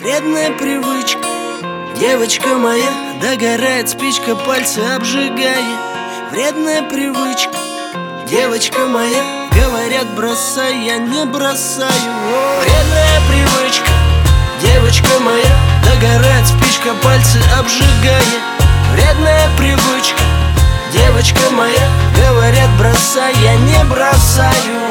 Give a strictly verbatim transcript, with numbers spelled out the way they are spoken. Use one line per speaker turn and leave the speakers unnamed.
Вредная привычка, девочка моя, догорает спичка, пальцы обжигая. Вредная привычка, девочка моя, говорят бросай, я не бросаю. О, вредная привычка, девочка моя, догорает спичка, пальцы обжигая. Вредная привычка, девочка моя, говорят бросай, я не бросаю.